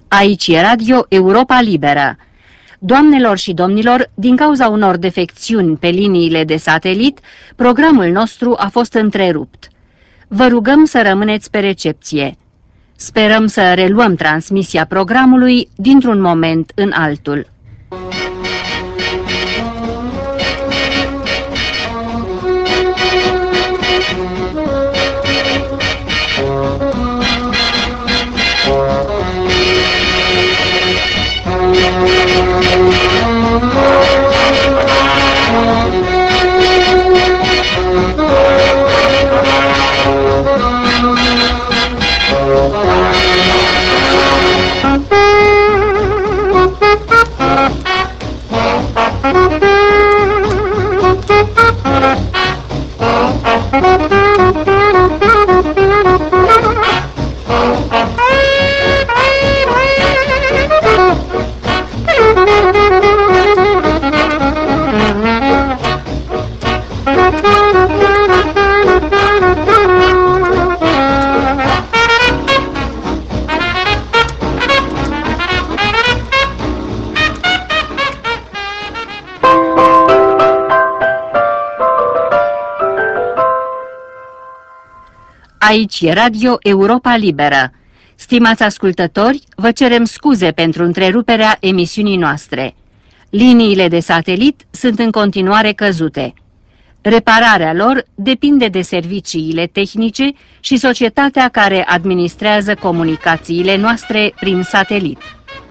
Aici e Radio Europa Liberă. Doamnelor și domnilor, din cauza unor defecțiuni pe liniile de satelit, programul nostru a fost întrerupt. Vă rugăm să rămâneți pe recepție. Sperăm să reluăm transmisia programului dintr-un moment în altul. Aici e Radio Europa Liberă. Stimați ascultători, vă cerem scuze pentru întreruperea emisiunii noastre. Liniile de satelit sunt în continuare căzute. Repararea lor depinde de serviciile tehnice și societatea care administrează comunicațiile noastre prin satelit.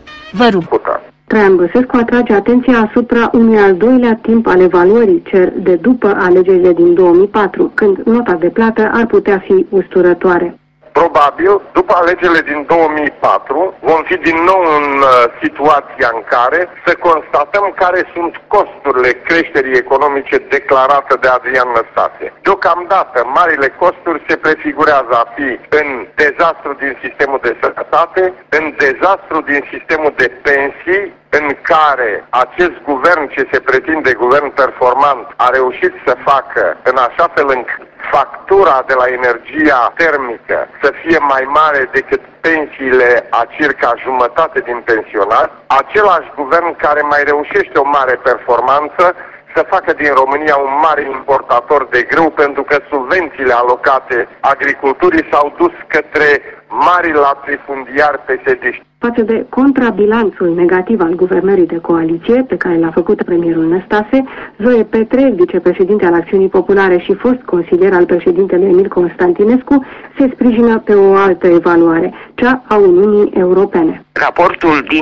Vă rog. Traian Băsescu atrage atenția asupra unui al doilea timp al evaluării cer de după alegerile din 2004, când nota de plată ar putea fi usturătoare. Probabil, după alegerile din 2004, vom fi din nou în situația în care să constatăm care sunt costurile creșterii economice declarate de Adrian Năstase. Deocamdată, marile costuri se prefigurează a fi în dezastru din sistemul de sănătate, în dezastru din sistemul de pensii, în care acest guvern ce se pretinde guvern performant a reușit să facă în așa fel încât factura de la energia termică să fie mai mare decât pensiile a circa jumătate din pensionari, același guvern care mai reușește o mare performanță să facă din România un mare importator de grâu, pentru că subvențiile alocate agriculturii s-au dus către mari latifundiari PSD-ști. Față de contrabilanțul negativ al guvernării de coaliție pe care l-a făcut premierul Năstase, Zoe Petre, vicepreședinte al Acțiunii Populare și fost consilier al președintelui Emil Constantinescu, se sprijină pe o altă evaluare, cea a Uniunii Europene. Raportul din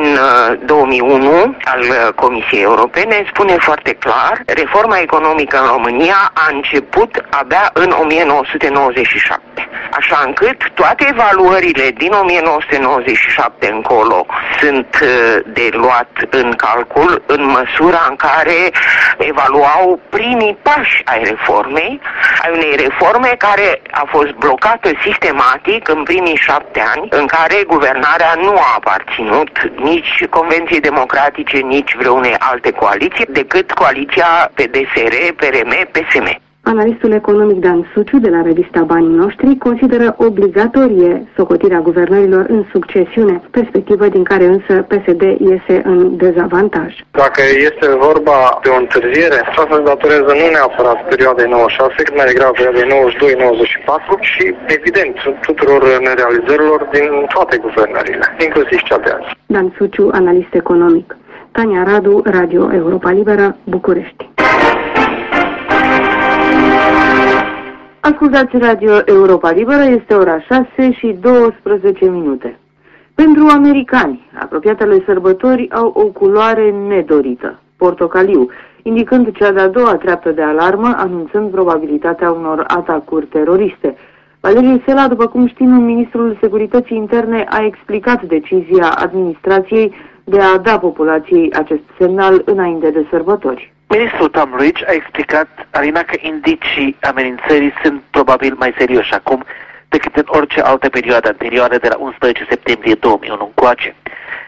2001 al Comisiei Europene spune foarte clar: reforma economică în România a început abia în 1997. Așa încât toate evaluările din 1997 încolo sunt de luat în calcul în măsura în care evaluau primii pași ai reformei, ai unei reforme care a fost blocată sistematic în primii 7 ani, în care guvernarea nu a aparținut nici Convenției Democratice, nici vreunei alte coaliții, decât coaliția PDSR, PRM, PSM. Analistul economic Dan Suciu de la revista Banii Noștri consideră obligatorie socotirea guvernărilor în succesiune, perspectivă din care însă PSD iese în dezavantaj. Dacă este vorba de o întârziere, asta se datorează nu neapărat perioadei 96, cât mai degrabă perioadei 92-94 și, evident, tuturor nerealizărilor din toate guvernările, inclusiv cea de azi. Dan Suciu, analist economic. Tania Radu, Radio Europa Liberă, București. Ascultați Radio Europa Liberă, este ora 6:12. Pentru americani, apropiatele sărbători au o culoare nedorită, portocaliu, indicând cea de-a doua treaptă de alarmă, anunțând probabilitatea unor atacuri teroriste. Valeriu Sela, după cum știm, ministrul Securității Interne a explicat decizia administrației de a da populației acest semnal înainte de sărbători. Ministrul Tom Ridge a explicat, Alina, că indicii amenințării sunt probabil mai serioși acum decât în orice altă perioadă anterioară de la 11 septembrie 2001 încoace.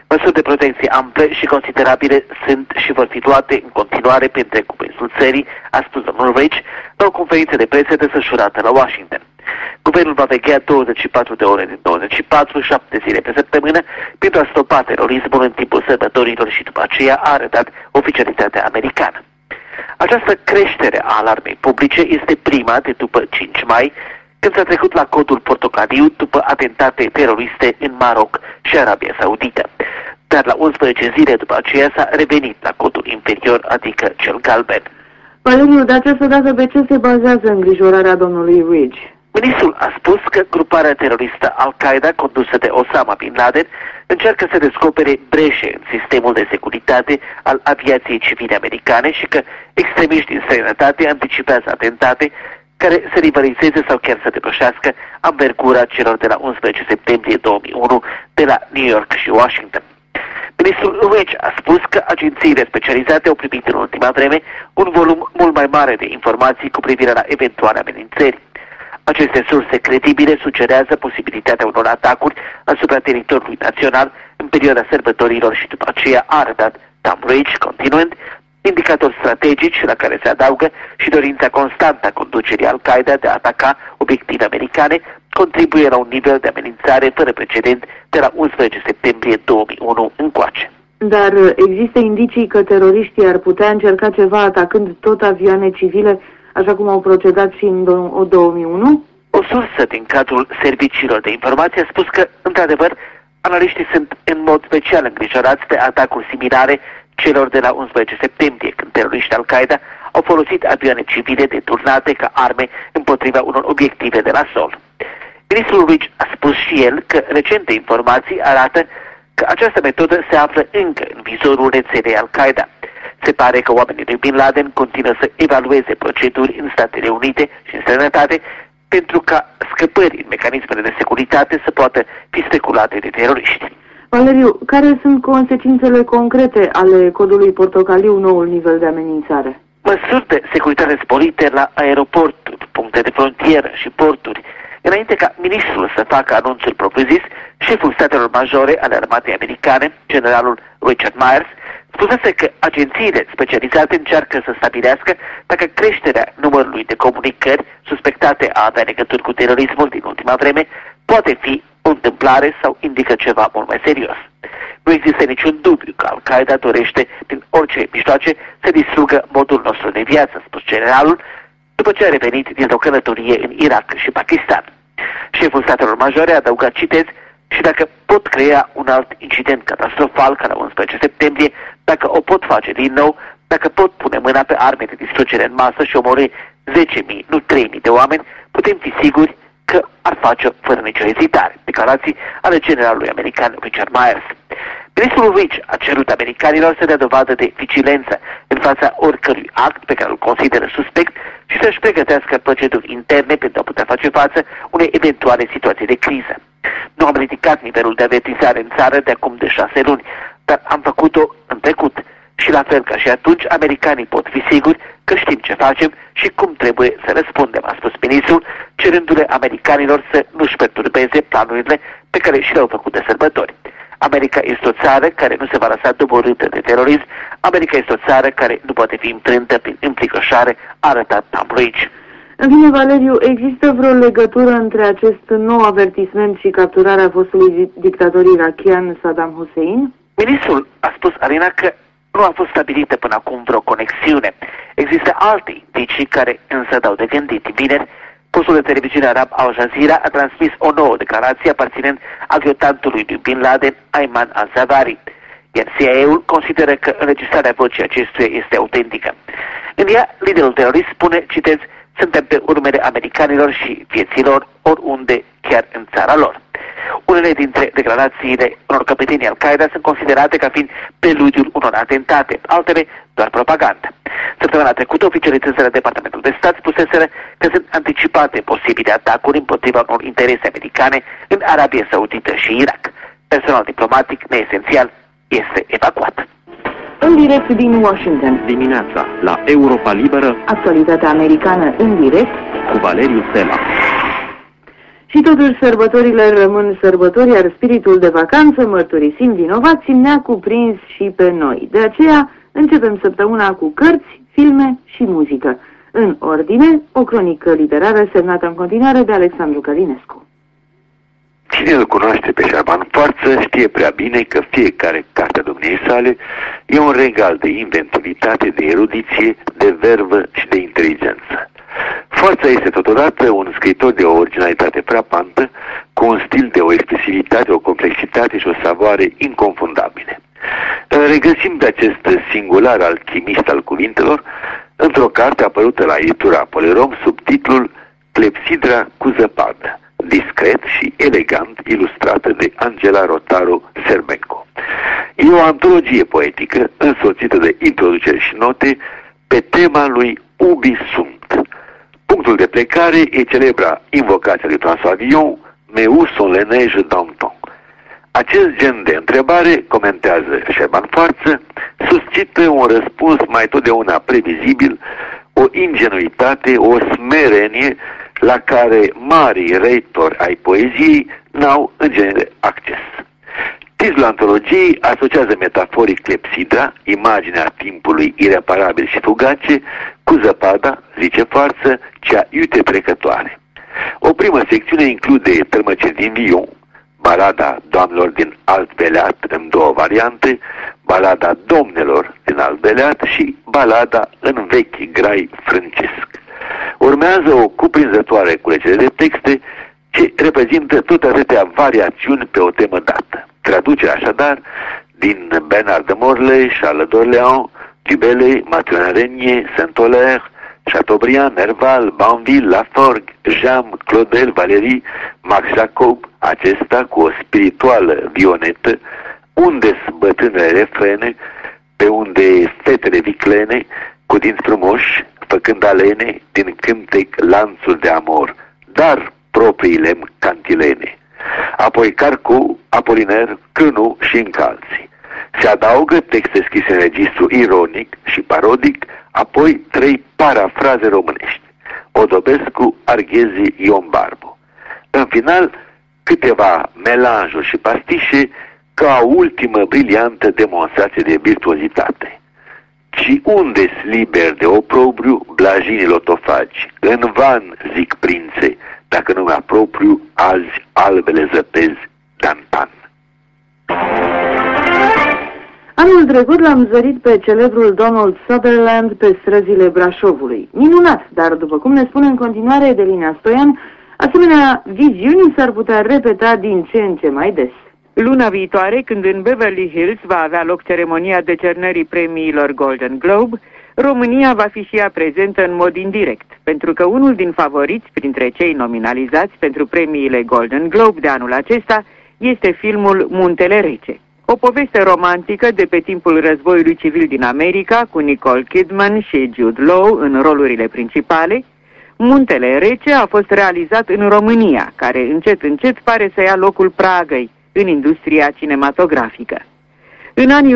Măsuri de protecție ample și considerabile sunt și vor fi luate în continuare pe întreg cuprinsul țării, a spus domnul Rich la o conferință de presă desfășurată la Washington. Guvernul va veghea 24 de ore din 24, 7 zile pe săptămână, pentru a stopa terorismul în timpul sărbătorilor și după aceea a arătat oficialitatea americană. Această creștere a alarmei publice este prima de după 5 mai, când s-a trecut la codul portocaliu după atentate teroriste în Maroc și Arabia Saudită. Dar la 11 zile după aceea s-a revenit la codul inferior, adică cel galben. Valeriu, de această dată pe ce se bazează îngrijorarea domnului Ridge? Ministrul a spus că gruparea teroristă Al-Qaeda, condusă de Osama Bin Laden, încearcă să descopere breșe în sistemul de securitate al aviației civile americane și că extremiști din străinătate anticipează atentate care să rivalizeze sau chiar să depășească anvergura celor de la 11 septembrie 2001 de la New York și Washington. Ministrul Ridge a spus că agențiile specializate au primit în ultima vreme un volum mult mai mare de informații cu privire la eventuale amenințări. Aceste surse credibile sugerează posibilitatea unor atacuri asupra teritoriului național în perioada sărbătorilor și după aceea a arătat Tom Ridge, continuând, indicatori strategici la care se adaugă și dorința constantă a conducerii Al-Qaeda de a ataca obiective americane contribuie la un nivel de amenințare fără precedent de la 11 septembrie 2001 încoace. Dar există indicii că teroriștii ar putea încerca ceva atacând tot avioane civile, așa cum au procedat și în 2001? O sursă din cadrul serviciilor de informație a spus că, într-adevăr, analiștii sunt în mod special îngrijorați de atacuri similare celor de la 11 septembrie, când teroriștii Al-Qaeda au folosit avioane civile deturnate ca arme împotriva unor obiective de la sol. Ministrul Ridge a spus și el că recente informații arată că această metodă se află încă în vizorul rețelei Al-Qaeda. Se pare că oamenii lui Bin Laden continuă să evalueze proceduri în Statele Unite și în străinătate pentru ca scăpări în mecanismele de securitate să poată fi speculate de teroriști. Valeriu, care sunt consecințele concrete ale codului portocaliu, noul nivel de amenințare? Măsuri de securitate sporite la aeroporturi, puncte de frontieră și porturi. Înainte ca ministrul să facă anunțul propriu-zis, șeful statelor majore ale armatei americane, generalul Richard Myers, spusese că agențiile specializate încearcă să stabilească dacă creșterea numărului de comunicări suspectate a avea legături cu terorismul din ultima vreme poate fi o întâmplare sau indică ceva mult mai serios. Nu există niciun dubiu că Al-Qaeda dorește prin orice mijloace să distrugă modul nostru de viață, spus generalul, după ce a revenit dintr-o călătorie în Irak și Pakistan. Șeful statelor majore a adăugat, citez, și dacă pot crea un alt incident catastrofal ca la 11 septembrie, dacă o pot face din nou, dacă pot pune mâna pe arme de distrugere în masă și omori 10.000, nu 3.000 de oameni, putem fi siguri că ar face-o fără nicio ezitare. Declarații ale generalului american Richard Myers. Ministrul Ridge a cerut americanilor să dea dovadă de vigilență în fața oricărui act pe care îl consideră suspect și să-și pregătească proceduri interne pentru a putea face față unei eventuale situații de criză. Nu am ridicat nivelul de avertizare în țară de acum de 6 luni, dar am făcut-o în trecut. Și la fel ca și atunci, americanii pot fi siguri că știm ce facem și cum trebuie să răspundem, a spus ministrul, cerându-le americanilor să nu-și perturbeze planurile pe care și le-au făcut de sărbători. America este o țară care nu se va lăsa doborâtă de terorism. America este o țară care nu poate fi înfrântă prin înfricoșare, a arătat Tom Ridge. În fine, Valeriu, există vreo legătură între acest nou avertisment și capturarea fostului dictator irakian Saddam Hussein? Ministrul a spus, Alina, că nu a fost stabilită până acum vreo conexiune. Există alte indicii care însă dau de gândit. Vineri, postul de televiziune arab Al Jazeera a transmis o nouă declarație aparținând adjutantului lui Bin Laden, Ayman al-Zawahiri, iar CIA-ul consideră că înregistrarea vocii acestuia este autentică. În ea, liderul terorist spune, citez, suntem pe urmele americanilor și vieților oriunde, chiar în țara lor. Unele dintre declarațiile unor căpetenii Al-Qaeda sunt considerate ca fiind preludiul unor atentate, altele doar propagandă. Săptămâna trecută, oficialitățile Departamentului de Stat spuseseră că sunt anticipate posibile atacuri împotriva unor interese americane în Arabia Saudită și Irak. Personal diplomatic neesențial este evacuat. În direct din Washington. Dimineața, la Europa Liberă, actualitatea americană în direct cu Valeriu Sela. Și totuși sărbătorile rămân sărbători, iar spiritul de vacanță, mărturisim vinovați, ne-a cuprins și pe noi. De aceea începem săptămâna cu cărți, filme și muzică. În ordine, o cronică literară semnată în continuare de Alexandru Călinescu. Cine îl cunoaște pe Șerban Foarță știe prea bine că fiecare carte a domniei sale e un regal de inventivitate, de erudiție, de vervă și de inteligență. Foarță este totodată un scriitor de o originalitate frapantă, cu un stil de o expresivitate, o complexitate și o savoare inconfundabile. Îl regăsim pe acest singular alchimist al cuvintelor într-o carte apărută la editura Polerom sub titlul Clepsidra cu zăpadă, discret și elegant ilustrată de Angela Rotaru Serbenco. E o antologie poetică însoțită de introduceri și note pe tema lui Ubi sunt. Punctul de plecare e celebra invocația lui François Villon, Mais où sont les neiges d'antan? Acest gen de întrebare, comentează Șerban Foarță, suscită un răspuns mai totdeauna previzibil, o ingenuitate, o smerenie la care marii reitori ai poeziei n-au în genere acces. Titlul antologiei asociază metaforic clepsidra, imaginea timpului ireparabil și fugace, cu zăpada, zice Foarță, cea iute trecătoare. O primă secțiune include tălmăciri din Villon, balada doamnelor din Alt Beleat în două variante, balada domnelor din Alt Beleat și balada în vechi grai frâncesc. Urmează o cuprinzătoare culegere de texte ce reprezintă tot atâtea variațiuni pe o temă dată. Traducerea așadar din Bernard de Morlaix, Charles d'Orléans, Dubellay, Mathurin Régnier, Saint-Hilaire, Chateaubriand, Nerval, Banville, Laforgue, Jam, Claudel, Valéry, Max Jacob, acesta cu o spirituală vionetă, unde bătrânele refrene, pe unde fetele viclene, cu dinți frumoși, făcând alene din cântec lanțuri de amor, dar propriile cantilene. Apoi Carcu, Apoliner, Cânu și încă alții. Se adaugă texte scrise în registru ironic și parodic, apoi 3 parafraze românești: Odobescu, Arghezi, Ion Barbu. În final, câteva melanjuri și pastișe ca o ultimă briliantă demonstrație de virtuozitate. Și unde-s liber de oprobriu blajinii lotofagi? În van, zic prințe, dacă numea propriu azi albele zăpezi d'antan. Anul trecut l-am zărit pe celebrul Donald Sutherland pe străzile Brașovului. Minunat, dar după cum ne spune în continuare Edelina Stoian, asemenea viziuni s-ar putea repeta din ce în ce mai des. Luna viitoare, când în Beverly Hills va avea loc ceremonia decernării premiilor Golden Globe, România va fi și ea prezentă în mod indirect, pentru că unul din favoriți printre cei nominalizați pentru premiile Golden Globe de anul acesta este filmul Muntele Rece. O poveste romantică de pe timpul războiului civil din America, cu Nicole Kidman și Jude Law în rolurile principale. Muntele Rece a fost realizat în România, care încet încet pare să ia locul Pragăi în industria cinematografică. În anii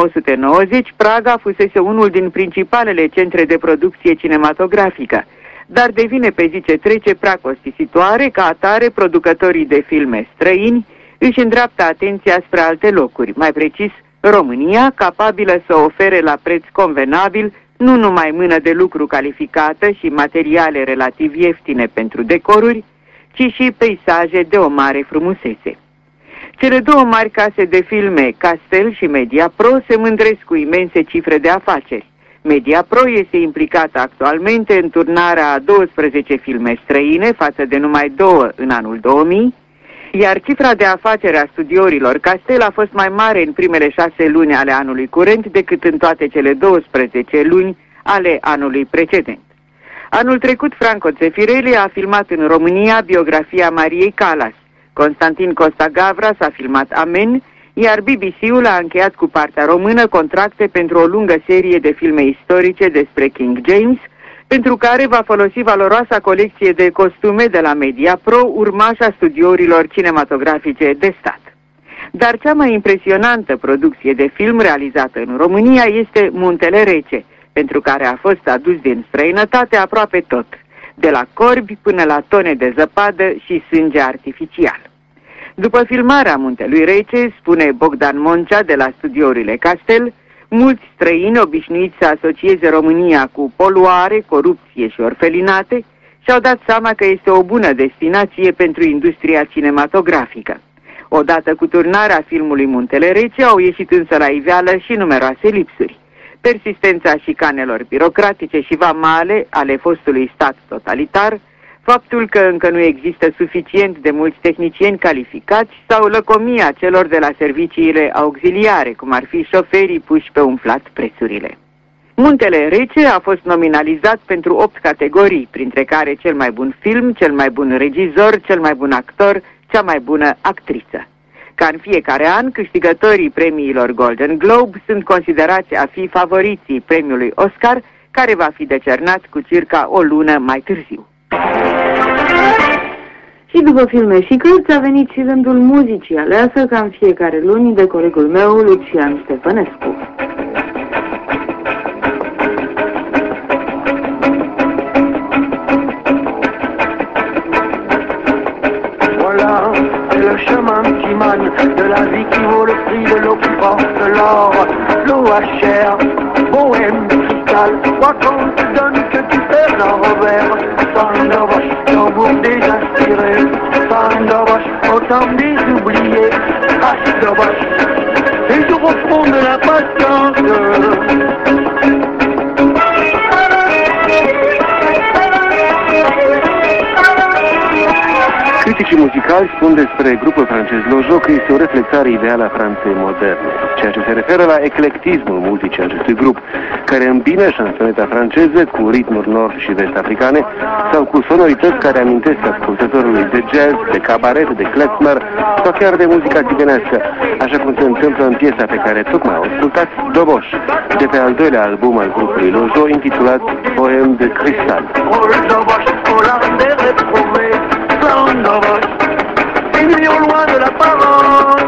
1990, Praga fusese unul din principalele centre de producție cinematografică, dar devine pe zi ce trece prea costisitoare, ca atare producătorii de filme străini își îndreaptă atenția spre alte locuri, mai precis România, capabilă să ofere la preț convenabil nu numai mână de lucru calificată și materiale relativ ieftine pentru decoruri, ci și peisaje de o mare frumusețe. Cele două mari case de filme, Castel și Mediapro, se mândresc cu imense cifre de afaceri. Mediapro este implicată actualmente în turnarea a 12 filme străine, față de numai 2 în anul 2000, iar cifra de afaceri a studiourilor Castel a fost mai mare în primele 6 luni ale anului curent decât în toate cele 12 luni ale anului precedent. Anul trecut, Franco Zeffirelli a filmat în România biografia Mariei Callas, Constantin Costa Gavras a filmat Amen, iar BBC-ul a încheiat cu partea română contracte pentru o lungă serie de filme istorice despre King James, pentru care va folosi valoroasa colecție de costume de la Mediapro, urmașa studiourilor cinematografice de stat. Dar cea mai impresionantă producție de film realizată în România este Muntele Rece, pentru care a fost adus din străinătate aproape tot. de la corbi până la tone de zăpadă și sânge artificial. După filmarea Muntelui Rece, spune Bogdan Moncea de la studiourile Castel, mulți străini obișnuiți să asocieze România cu poluare, corupție și orfelinate și-au dat seama că este o bună destinație pentru industria cinematografică. Odată cu turnarea filmului Muntele Rece au ieșit însă la iveală și numeroase lipsuri. Persistența șicanelor birocratice și vamale ale fostului stat totalitar, faptul că încă nu există suficient de mulți tehnicieni calificați sau lăcomia celor de la serviciile auxiliare, cum ar fi șoferii puși pe umflat prețurile. Muntele Rece a fost nominalizat pentru 8 categorii, printre care cel mai bun film, cel mai bun regizor, cel mai bun actor, cea mai bună actriță. Ca în fiecare an, câștigătorii premiilor Golden Globe sunt considerați a fi favoriții premiului Oscar, care va fi decernat cu circa o lună mai târziu. Și după filme și cărți a venit și rândul muzicii aleasă ca în fiecare luni de colegul meu, Lucian Stefănescu. Le chemin qui mène de la vie qui vaut le prix de l'eau qui porte l'or. L'OHR, bohème cristal, quoi qu'on te donne que tu perds en revers. Sandovache, tambour désinspiré, Sandovache, autant désoublié, Sandovache, toujours au fond de la patience. Criticii muzicali spun despre grupul francez Lojo că este o reflectare ideală a Franței moderne, ceea ce se referă la eclectismul muzici acestui grup, care îmbină șansoneta franceză cu ritmuri nord și vest-africane sau cu sonorități care amintesc ascultătorului de jazz, de cabaret, de klezmer sau chiar de muzica țiganească, așa cum se întâmplă în piesa pe care tocmai o ascultați, Doboș, de pe al doilea album al grupului Lojo, intitulat Poème de Cristal. Au loin de l'apparence.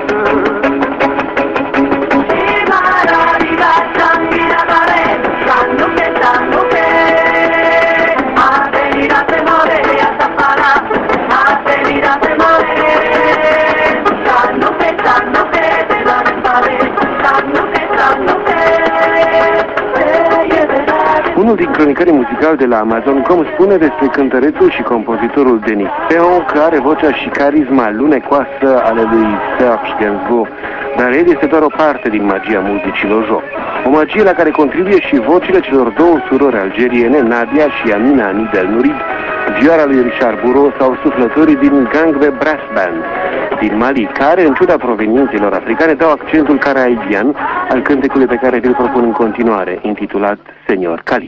Unul din cronicarii muzicali de la Amazon.com spune despre cântărețul și compozitorul Denis Péan că are vocea și carisma lunecoasă ale lui Serge Gainsbourg, dar el este doar o parte din magia muzicii Lojo. O magie la care contribuie și vocile celor două surori algeriene, Nadia și Amina Anid El Nourid, vioara lui Richard Bourreau sau suflătorii din Gangwe Brass Band din Mali, care, în ciuda proveniențelor africane, dau accentul caraibian al cântecului pe care vi-l propun în continuare, intitulat Senior Calis.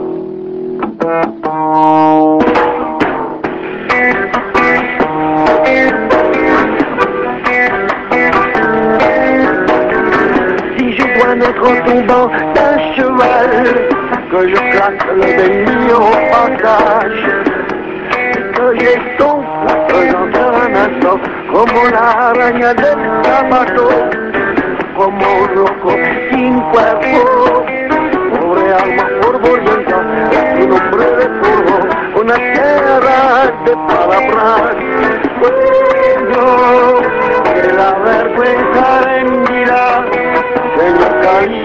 Si je dois mettre en tombant d'un cheval, que je claque le béni au passage, que j'ai son faisant un instant, como la araña del zapato, como un loco sin cuerpo, pobre alma borbollenta, es un hombre de polvo, una tierra de palabras, cuello de la vergüenza rendida, señor Cali.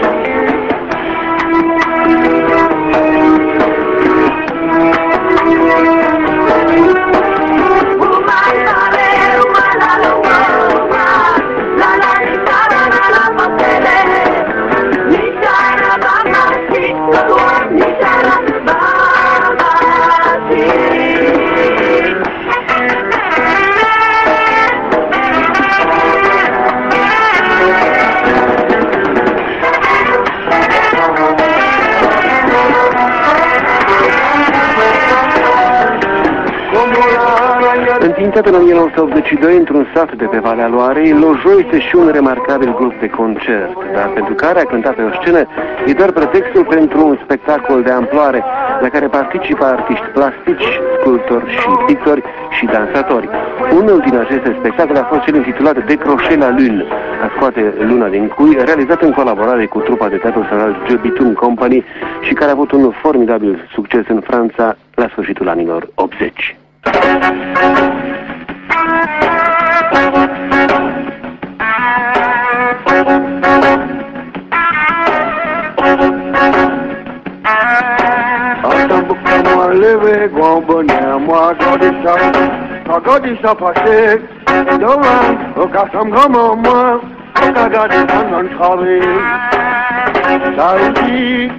Înființat în 1982 într-un sat de pe Valea Loarei, Lojo este și un remarcabil grup de concert, dar pentru care a cântat pe o scenă e doar pretextul pentru un spectacol de amploare, la care participă artiști plastici, sculptori și pictori și dansatori. Unul din aceste spectacole a fost cel intitulat Décrocher la Lune, a scoate luna din cui, realizat în colaborare cu trupa de teatru saral Joe Bitoon Company și care a avut un formidabil succes în Franța la sfârșitul anilor 80. Leve gombănea mă Godisa pasek Dolan o kasam gama mă O kadar sandan çare Saldi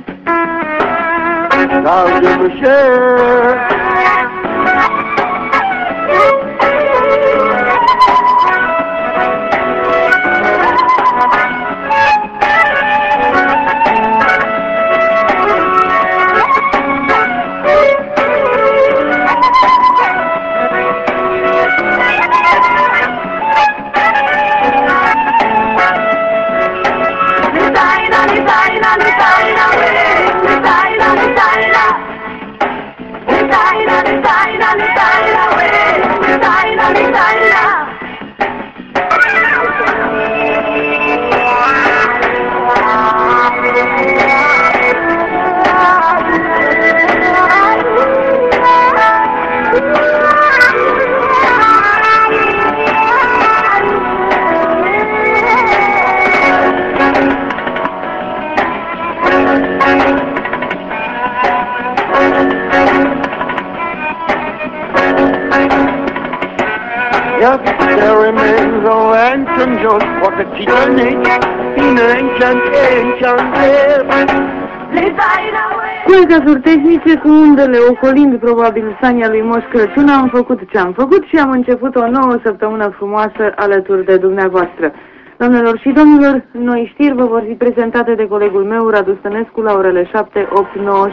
Saldi müşe There remains a lantern just for the titanic in ancient Cu ecazuri tehnice, cu undele ocolind probabil sania lui Moș Crăciun, am făcut ce am făcut și am început o nouă săptămână frumoasă alături de dumneavoastră. Doamnelor și domnilor, noi știri vă vor fi prezentate de colegul meu, Radu Stănescu, la orele 7, 8, 9